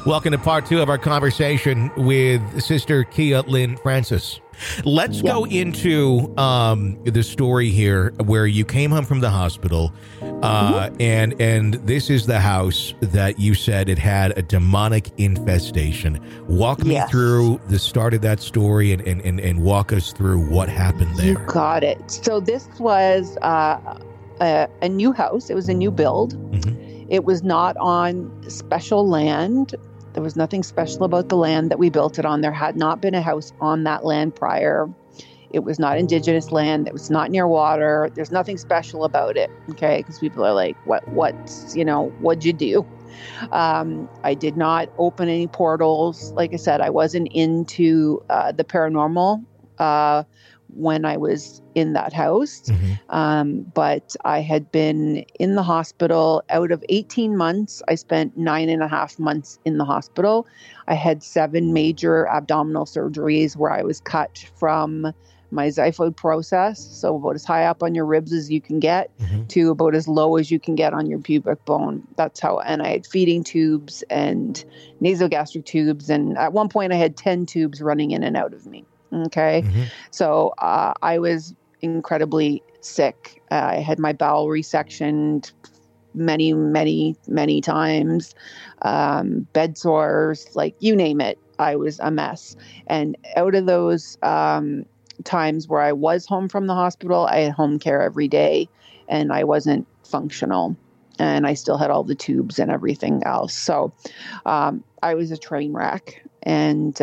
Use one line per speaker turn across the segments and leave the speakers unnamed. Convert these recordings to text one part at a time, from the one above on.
Welcome to part 2 of our conversation with Sister Kia Lynn Francis. Let's go into the story here where you came home from the hospital, and this is the house that you said it had a demonic infestation. Walk me through the start of that story and walk us through what happened there.
You got it. So this was a new house. It was a new build. It was not on special land. There was nothing special about the land that we built it on. There had not been a house on that land prior. It was not Indigenous land. It was not near water. There's nothing special about it, okay? Because people are like, what'd you do? I did not open any portals. Like I said, I wasn't into the paranormal when I was in that house. But I had been in the hospital. Out of 18 months, I spent 9.5 months in the hospital. I had 7 major abdominal surgeries where I was cut from my xiphoid process, so about as high up on your ribs as you can get, to about as low as you can get on your pubic bone. That's how, and I had feeding tubes and nasogastric tubes, and at one point I had 10 tubes running in and out of me. Okay. So I was incredibly sick. I had my bowel resectioned many, many, many times. Bed sores, like you name it. I was a mess. And out of those times where I was home from the hospital, I had home care every day and I wasn't functional. And I still had all the tubes and everything else. So I was a train wreck. And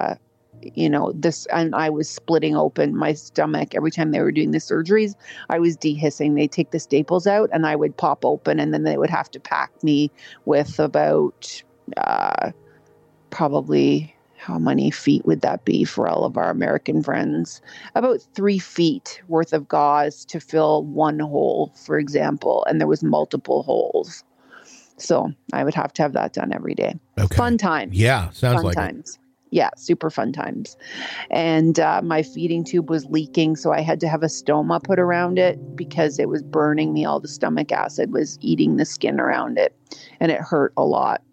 and I was splitting open my stomach every time they were doing the surgeries. I was dehiscing. They'd take the staples out and I would pop open, and then they would have to pack me with about probably, how many feet would that be for all of our American friends? About 3 feet worth of gauze to fill one hole, for example. And there was multiple holes. So I would have to have that done every day. Okay. Fun times.
Yeah, sounds
fun
like
times. Yeah, super fun times. And my feeding tube was leaking, so I had to have a stoma put around it because it was burning me. All the stomach acid was eating the skin around it, and it hurt a lot.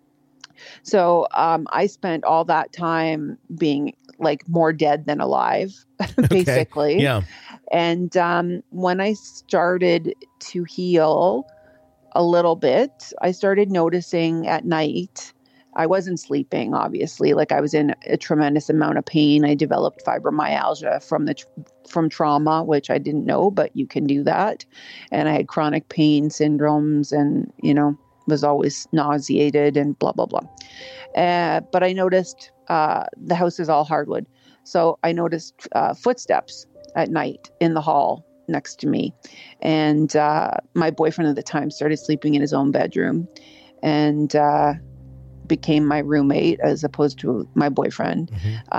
So I spent all that time being like more dead than alive, basically.
Okay. Yeah.
And when I started to heal a little bit, I started noticing at night, I wasn't sleeping, obviously. Like I was in a tremendous amount of pain. I developed fibromyalgia from trauma, which I didn't know, but you can do that. And I had chronic pain syndromes and, was always nauseated and blah, blah, blah. But I noticed the house is all hardwood. So I noticed footsteps at night in the hall next to me. And my boyfriend at the time started sleeping in his own bedroom. And became my roommate as opposed to my boyfriend.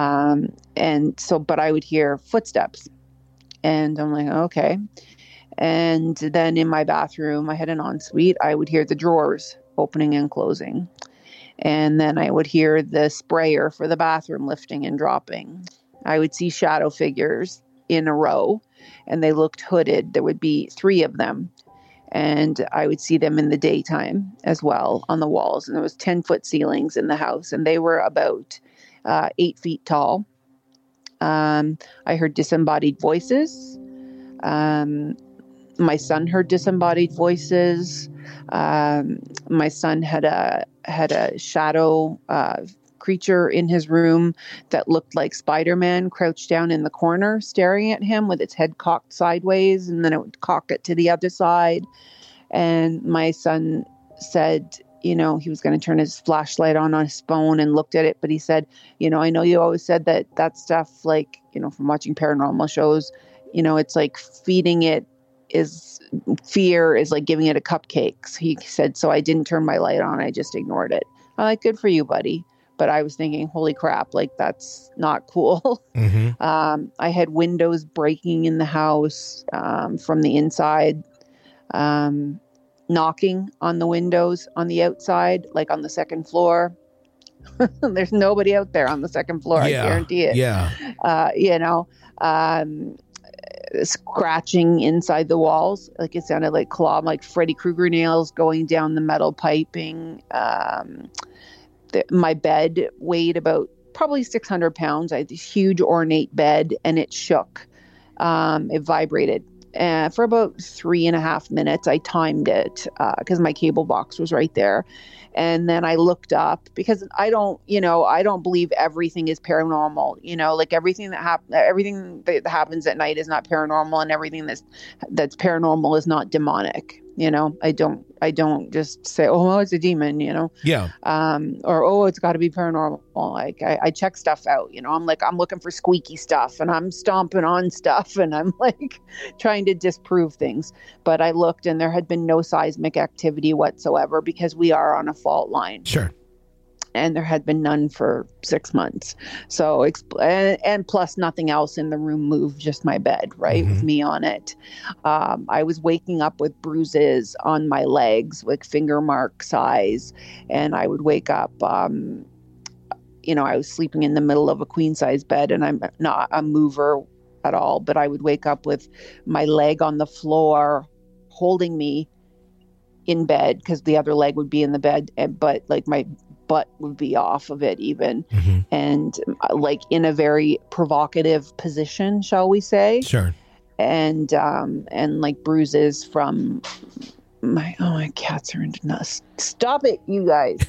But I would hear footsteps and I'm like, okay. And then in my bathroom, I had an ensuite, I would hear the drawers opening and closing. And then I would hear the sprayer for the bathroom lifting and dropping. I would see shadow figures in a row and they looked hooded. There would be 3 of them. And I would see them in the daytime as well on the walls. And there was 10-foot ceilings in the house, and they were about 8 feet tall. I heard disembodied voices. My son heard disembodied voices. My son had a shadow creature in his room that looked like Spider-Man crouched down in the corner staring at him with its head cocked sideways, and then it would cock it to the other side. And my son said, he was going to turn his flashlight on his phone and looked at it, but he said, I know you always said that stuff, like, from watching paranormal shows, it's like feeding it fear is like giving it a cupcake. He said, so I didn't turn my light on. I just ignored it. I'm like, good for you, buddy. But I was thinking, holy crap, like that's not cool. I had windows breaking in the house from the inside, knocking on the windows on the outside, like on the second floor. There's nobody out there on the second floor. I guarantee it.
Yeah.
Scratching inside the walls. Like it sounded like Freddy Krueger nails going down the metal piping. my bed weighed about probably 600 pounds. I had this huge ornate bed, and it shook. It vibrated. And for about 3.5 minutes, I timed it because my cable box was right there. And then I looked up, because I don't believe everything is paranormal. Like everything that happens at night is not paranormal, and everything that's paranormal is not demonic. I don't just say, oh, it's a demon,
Yeah.
Or, oh, it's got to be paranormal. Like I check stuff out, I'm looking for squeaky stuff, and I'm stomping on stuff, and I'm like trying to disprove things. But I looked, and there had been no seismic activity whatsoever, because we are on a fault line.
Sure.
And there had been none for 6 months. So, and plus nothing else in the room moved, just my bed, right, with me on it. I was waking up with bruises on my legs, like finger mark size. And I would wake up, I was sleeping in the middle of a queen size bed, and I'm not a mover at all, but I would wake up with my leg on the floor holding me in bed, because the other leg would be in the bed, but like my butt would be off of it even. And like in a very provocative position, shall we say.
Sure.
And like bruises from my cats are into nuts. Stop it, you guys.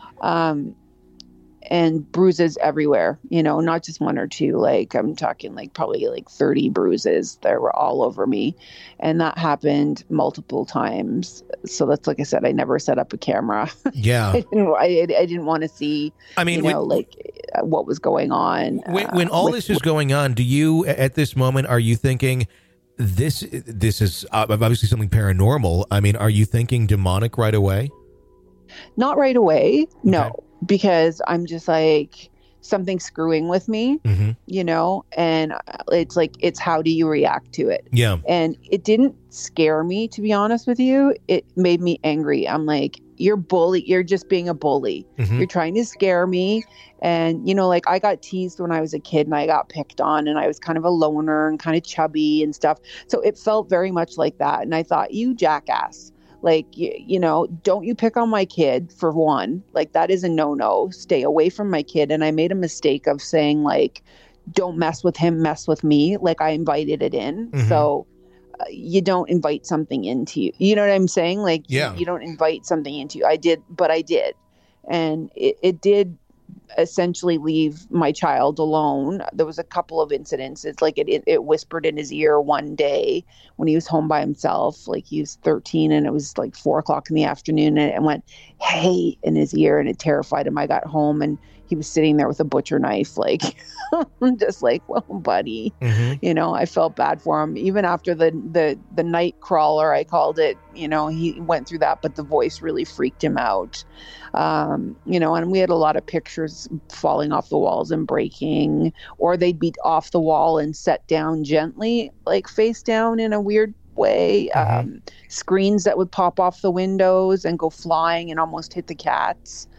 And bruises everywhere, not just one or two, like I'm talking like probably like 30 bruises that were all over me. And that happened multiple times. So that's, like I said, I never set up a camera.
Yeah.
I didn't want to see, what was going on.
When all this is going on, do you, at this moment, are you thinking this is obviously something paranormal? I mean, are you thinking demonic right away?
Not right away. No.
Okay.
Because I'm just like, something's screwing with me, and it's like, it's how do you react to it?
Yeah.
And it didn't scare me, to be honest with you. It made me angry. I'm like, you're just being a bully. You're trying to scare me. And, like I got teased when I was a kid, and I got picked on, and I was kind of a loner and kind of chubby and stuff. So it felt very much like that. And I thought, you jackass. Like, don't you pick on my kid, for one. Like, that is a no-no. Stay away from my kid. And I made a mistake of saying, like, don't mess with him, mess with me. Like, I invited it in. So you don't invite something into you. You know what I'm saying? Like, you don't invite something into you. I did. And it did essentially leave my child alone. There was a couple of incidents. It's like it whispered in his ear one day when he was home by himself. Like, he was 13, and it was like 4:00 in the afternoon, and it went, "Hey," in his ear, and it terrified him. I got home, and he was sitting there with a butcher knife, like, I'm just like, well, buddy, I felt bad for him. Even after the night crawler, I called it, he went through that, but the voice really freaked him out. And we had a lot of pictures falling off the walls and breaking, or they'd be off the wall and set down gently, like face down in a weird way. Screens that would pop off the windows and go flying and almost hit the cats.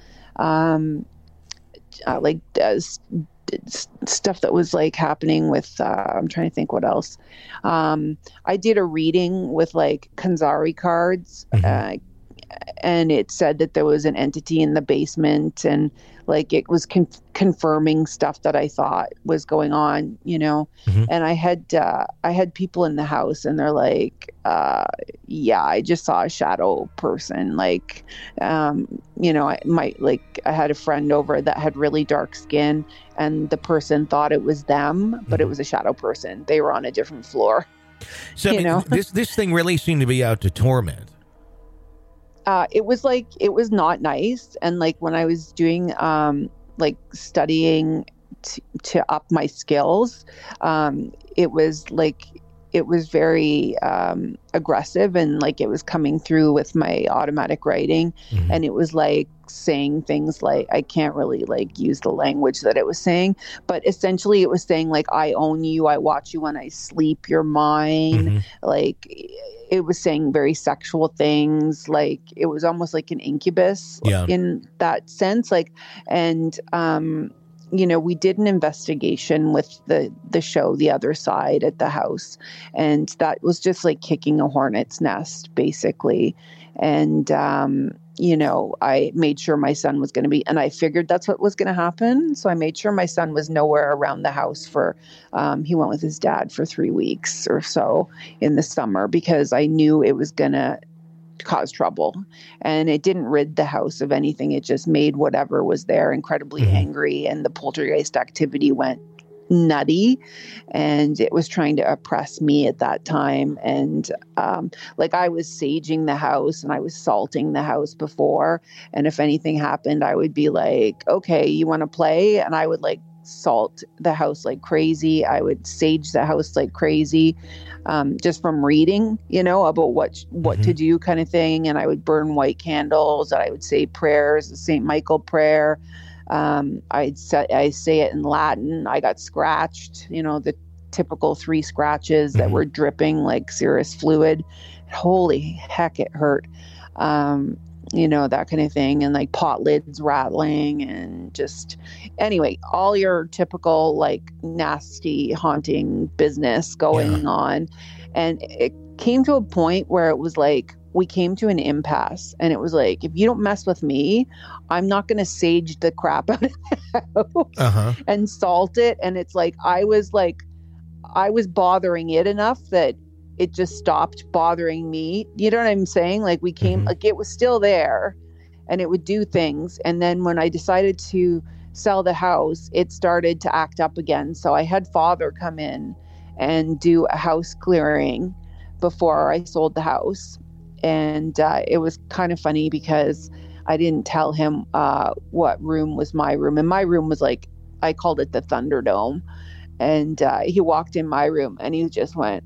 Stuff that was like happening with, I'm trying to think what else. I did a reading with like Kanzari cards, and it said that there was an entity in the basement, and like it was confirming stuff that I thought was going on, and I had people in the house, and they're like, yeah, I just saw a shadow person. Like, I had a friend over that had really dark skin, and the person thought it was them, but it was a shadow person. They were on a different floor.
So, this thing really seemed to be out to torment.
It was not nice. And like when I was doing, studying to up my skills, it was very aggressive, and like it was coming through with my automatic writing, and it was like saying things like, I can't really like use the language that it was saying, but essentially it was saying like, I own you, I watch you when I sleep, you're mine. Like, it was saying very sexual things. Like, it was almost like an incubus in that sense. Like, and we did an investigation with the show The Other Side at the house, and that was just like kicking a hornet's nest, basically. And I made sure my son was going to be, and I figured that's what was going to happen. So I made sure my son was nowhere around the house he went with his dad for 3 weeks or so in the summer, because I knew it was going to cause trouble. And it didn't rid the house of anything. It just made whatever was there incredibly angry, and the poltergeist activity went nutty, and it was trying to oppress me at that time. And I was saging the house and I was salting the house before, and if anything happened, I would be like, okay, you want to play? And I would salt the house like crazy. I would sage the house like crazy, just from reading, about what to do, kind of thing. And I would burn white candles, and I would say prayers, the St. Michael prayer. I say it in Latin. I got scratched, the typical 3 scratches that were dripping like serous fluid. Holy heck, it hurt. That kind of thing. And pot lids rattling, and just, anyway, all your typical nasty haunting business going on. And it came to a point where it was we came to an impasse, and it was if you don't mess with me, I'm not going to sage the crap out of the house and salt it. And it's I was bothering it enough that it just stopped bothering me. You know what I'm saying? We came, it was still there, and it would do things. And then when I decided to sell the house, it started to act up again. So I had Father come in and do a house clearing before I sold the house. And it was kind of funny because I didn't tell him what room was my room. And my room was I called it the Thunderdome. And he walked in my room and he just went,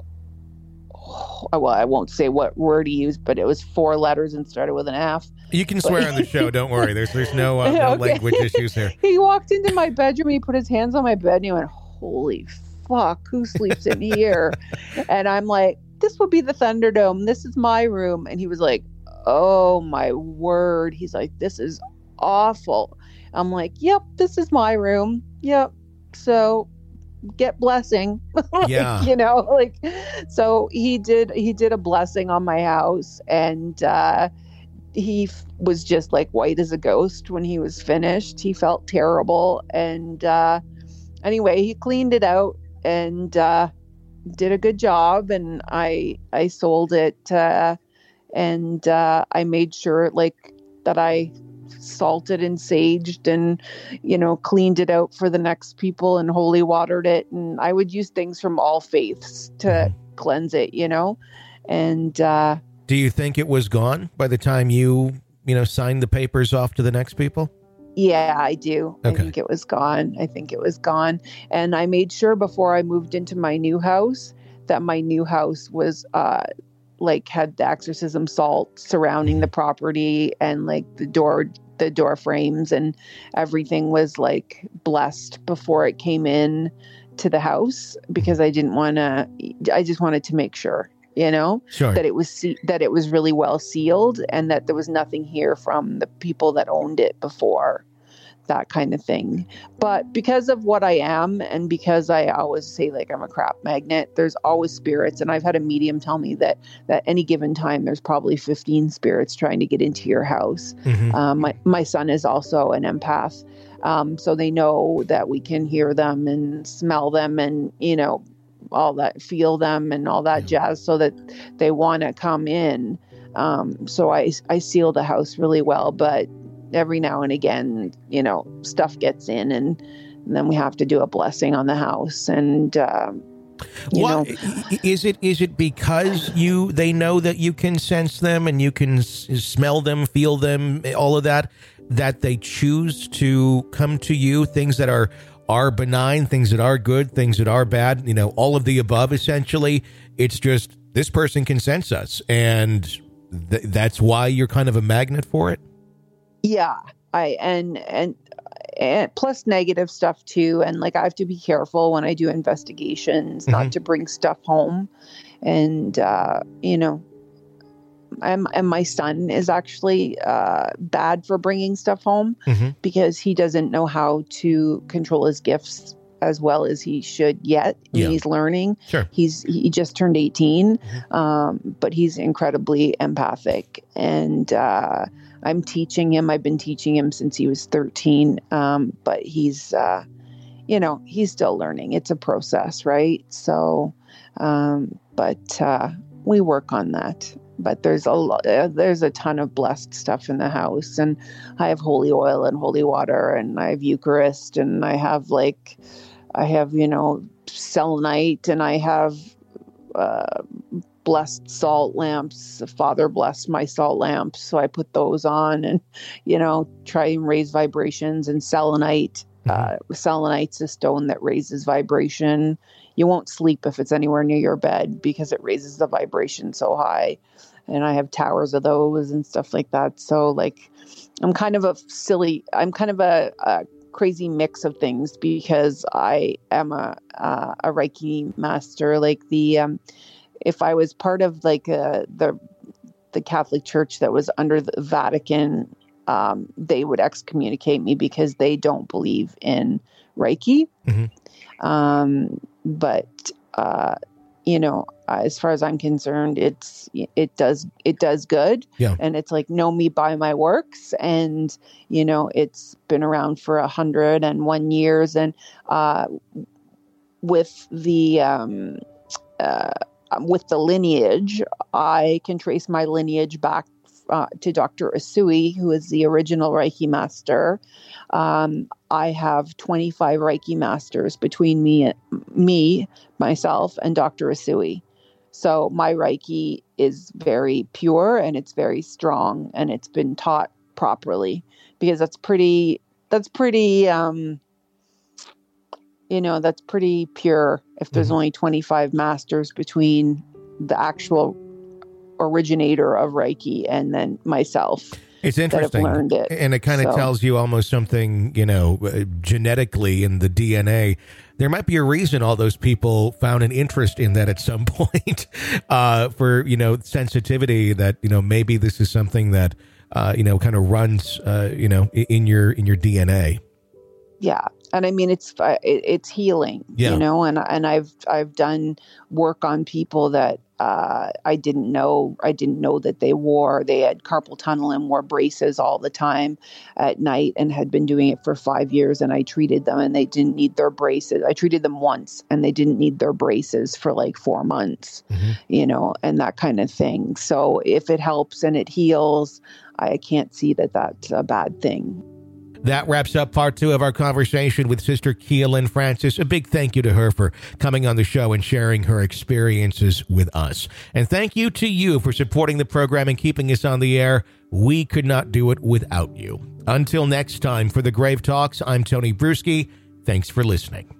well, I won't say what word he used, but it was 4 letters and started with an F.
You can swear on the show. Don't worry. There's no language issues here.
He walked into my bedroom. He put his hands on my bed and he went, holy fuck, who sleeps in here? And I'm like, this will be the Thunderdome. This is my room. And he was like, oh my word. He's like, this is awful. I'm like, yep, this is my room. Yep. So get blessing.
Yeah.
So he did a blessing on my house, and he was just white as a ghost when he was finished. He felt terrible. And anyway, he cleaned it out and did a good job, and I sold it, and I made sure that I salted and saged and cleaned it out for the next people and holy watered it, and I would use things from all faiths to cleanse it, and
do you think it was gone by the time you signed the papers off to the next people?
Yeah, I do.
Okay.
I think it was gone. And I made sure before I moved into my new house that my new house was had the exorcism salt surrounding the property, and the door frames and everything was blessed before it came in to the house, because I just wanted to make sure,
Sure.
that it was really well sealed, and that there was nothing here from the people that owned it before, that kind of thing. But because of what I am, and because I always say I'm a crap magnet, there's always spirits. And I've had a medium tell me that any given time there's probably 15 spirits trying to get into your house. My son is also an empath, so they know that we can hear them and smell them, and all that, feel them and all that jazz, so that they want to come in. So I seal the house really well, but every now and again, stuff gets in, and then we have to do a blessing on the house. And
is it because they know that you can sense them and you can smell them, feel them, all of that they choose to come to you? Things that are benign, things that are good, things that are bad, all of the above, essentially. It's just, this person can sense us, and that's why you're kind of a magnet for it.
Yeah, and plus negative stuff too. And I have to be careful when I do investigations, not to bring stuff home. And, and my son is actually bad for bringing stuff home, because he doesn't know how to control his gifts as well as he should yet.
Yeah.
He's learning.
Sure.
He just turned 18, but he's incredibly empathic. And I'm teaching him. I've been teaching him since he was 13, but he's he's still learning. It's a process, right? So, but we work on that. But there's a ton of blessed stuff in the house, and I have holy oil and holy water, and I have Eucharist, and I have selenite, and I have blessed salt lamps. Father blessed my salt lamps, so I put those on, and try and raise vibrations. And selenite, selenite's a stone that raises vibration. You won't sleep if it's anywhere near your bed because it raises the vibration so high. And I have towers of those and stuff like that. So I'm kind of a crazy mix of things because I am a Reiki master. If I was part of the Catholic Church that was under the Vatican, they would excommunicate me because they don't believe in Reiki. But as far as I'm concerned, it does good.
Yeah.
And it's know me by my works. And, it's been around for 101 years. And, with the lineage, I can trace my lineage back to Dr. Usui, who is the original Reiki master. I have 25 Reiki masters between myself, and Dr. Usui. So my Reiki is very pure and it's very strong, and it's been taught properly because that's pretty pure if there's only 25 masters between the actual originator of Reiki and then myself.
It's interesting.
That have learned it.
And it kind of tells you almost something, genetically in the DNA. There might be a reason all those people found an interest in that at some point for, sensitivity that, maybe this is something that, kind of runs, in your DNA.
Yeah. And I mean, it's healing, and I've done work on people that I didn't know that they had carpal tunnel and wore braces all the time at night and had been doing it for 5 years. And I treated them and they didn't need their braces. I treated them once and they didn't need their braces for 4 months, and that kind of thing. So if it helps and it heals, I can't see that that's a bad thing.
That wraps up part 2 of our conversation with Sister Kia Lynn Francis. A big thank you to her for coming on the show and sharing her experiences with us. And thank you to you for supporting the program and keeping us on the air. We could not do it without you. Until next time, for the Grave Talks, I'm Tony Bruschi. Thanks for listening.